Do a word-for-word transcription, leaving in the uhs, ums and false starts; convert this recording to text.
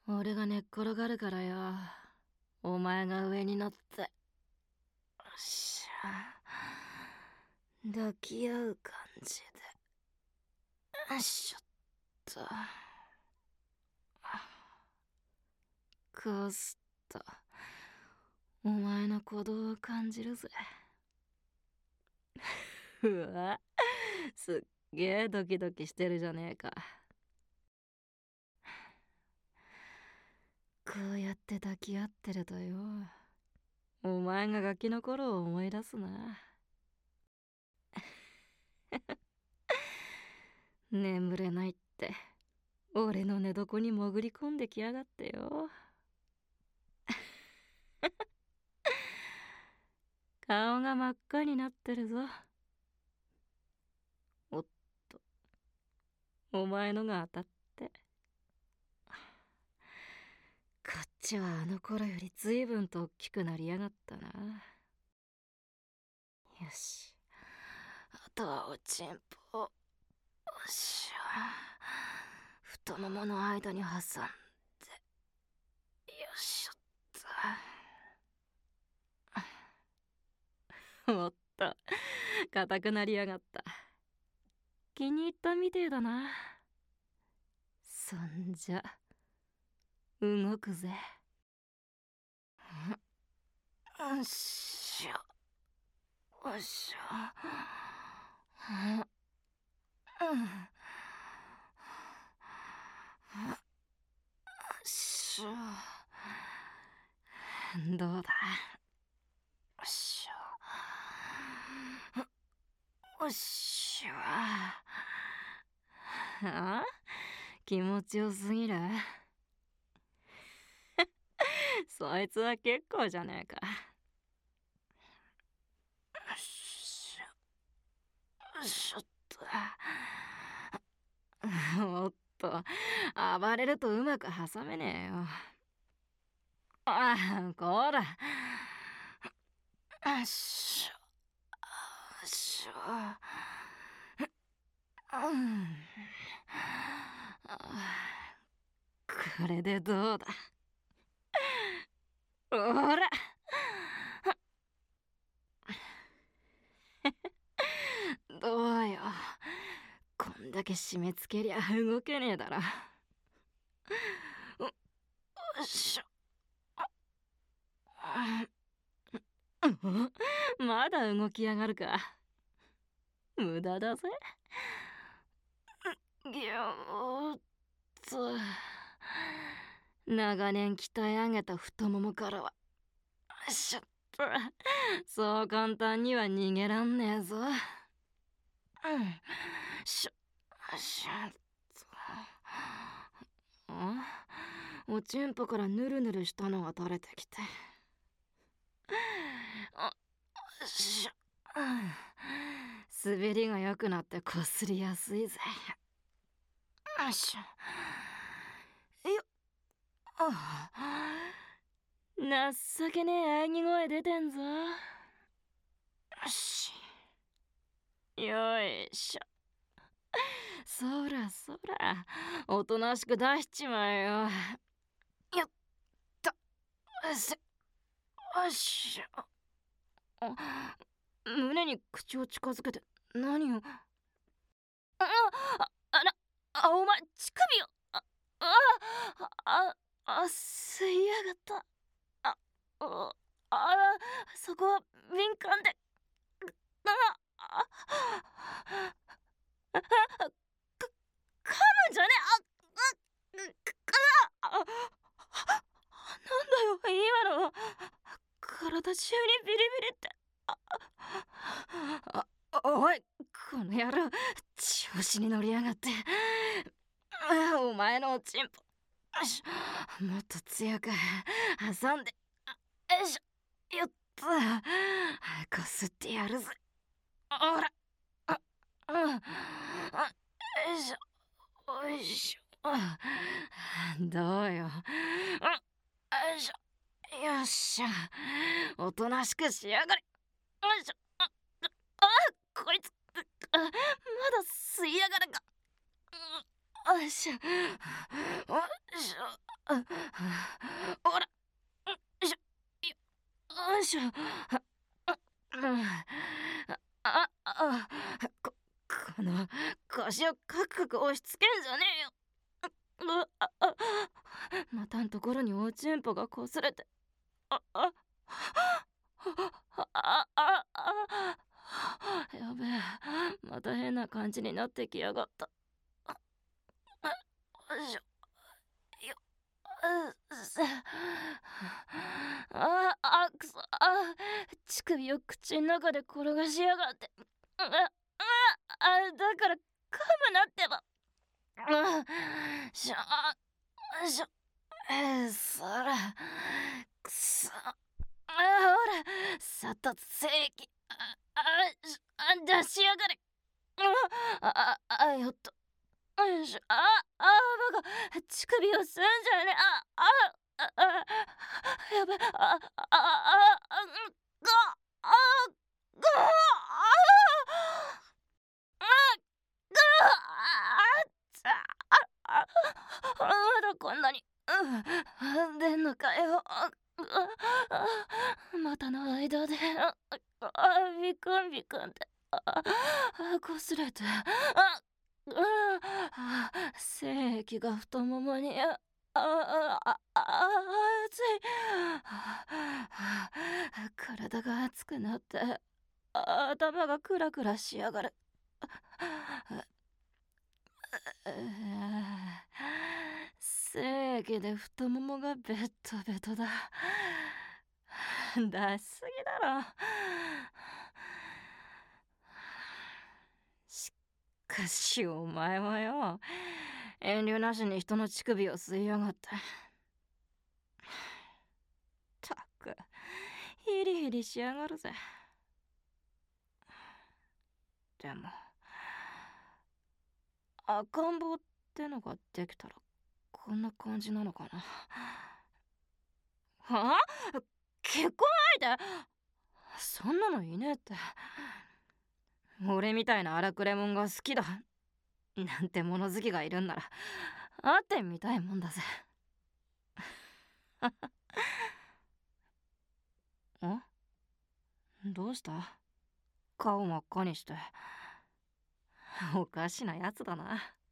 俺が寝っ転がるからよ。お前が上に乗って。よっしゃ。抱き合う感じで。よいしょっと。こうすっと。お前の鼓動を感じるぜ。うわ、すっげえドキドキしてるじゃねえか。こうやって抱き合ってるとよ、お前がガキの頃を思い出すな。眠れないって俺の寝床に潜り込んできやがってよ。顔が真っ赤になってるぞ。おっと、お前のが当たって。こっちはあの頃より随分と大きくなりやがったな。よし、あとはおちんぽをよっしゃ、太ももの間に挟んで、よっしゃっと。おっと、硬くなりやがった。気に入ったみてえだな。そんじゃ動くぜ。よっしゃ、よっしゃ。うん、よっしゃ。どうだ。よっしゃ。よっしゃ。あ、気持ちよすぎる。そいつは結構じゃねえか。よっしゃ、よいしょっと。おっと、暴れるとうまく挟めねえよ。ああ、こら。よっしょ、よっしょ。うん、これでどうだ。ほら。どうよ、こんだけ締め付けりゃ動けねえだろ。よっしょ。まだ動きやがるか。無駄だぜ。ぎゅーっと。長年鍛え上げた太ももからは、よいしょっと、そう簡単には逃げらんねえぞ。うん、しょ、しょっと。ん、おちんぽからぬるぬるしたのが垂れてきて。よいしょ、うん、滑りが良くなってこすりやすいぜ。よいしょ。よっ。ああ、情けねえ喘ぎ声出てんぞ。よし。よいしょ。そらそら、おとなしく出しちまえよ。よっと。せ、よいしょ。胸に口を近づけて何を。ああ、あな、あ、お前、乳首を。あ、あ、あ、あ、吸いやがった。あ、あ、あ、そこは敏感で。あ、あ、あ、か、噛むんじゃねえ。あ、あ、あ、なんだよ、今の。体中にビリビリって。あ、あ、おい、この野郎、調子に乗りやがって。お前のおちんぽ、もっと強く挟んで。よいしょ、よっと、こすってやるぜ。ほら、あ、うん、あ、よいしょ、よいしょ。どうよ。よいしょ、よっしゃ、おとなしくしやがれ。よいしょ。あ、あ、こいつ、あ、まだ吸いやがるか。よいしょ、よいしょ。 あ、ほら、よいしょ、よいしょ。あ、うん、あ、あ、こ、この腰をカクカク押しつけんじゃねえよ。うあ、あ、またんところにおちんぽが擦れて、あ、あ、あ、あ、あ、あ、やべえ、また変な感じになってきやがった。あ、あ、よいしょ、よ、うっせ、あ、あ、くそ、あ、乳首を口の中で転がしやがって、あ、あ、あ、だから噛むなってば。うん、しょ、よいしょ、えー、そら、くそ、あ、ほら、さっと正規、あ、あ、しあ、出しやがれ。うん、あ、あ、あ、よっと、よいしょ、あ、あ、バカ、乳首を吸うんじゃねえ、あ、あ、あ、あ、やべ、あ、あ、あ、あ、あ、が、あ、が、あ、が、あ、つあ、あ、まだこんなに、うん、出んのかよ。あ、あ、またの間で、あ、あ、ビクンビクンって、あ、あ、擦れて、あ、うん、あ、精液が太ももに、あ、あ、あ、あ、熱い。あ、あ、体が熱くなって、あ、頭がクラクラしやがる。あ、精液で太ももがベットベトだ。出しすぎだろ。しかしお前はよ、遠慮なしに人の乳首を吸いやがって。たく、ヒリヒリしやがるぜ。でも、赤ん坊ってのができたらこんな感じなのかな。はあ、結婚相手、そんなのいねえって。俺みたいな荒くれ者が好きだなんて物好きがいるんなら会ってみたいもんだぜ。ん、どうした？顔真っ赤にして。おかしなやつだな。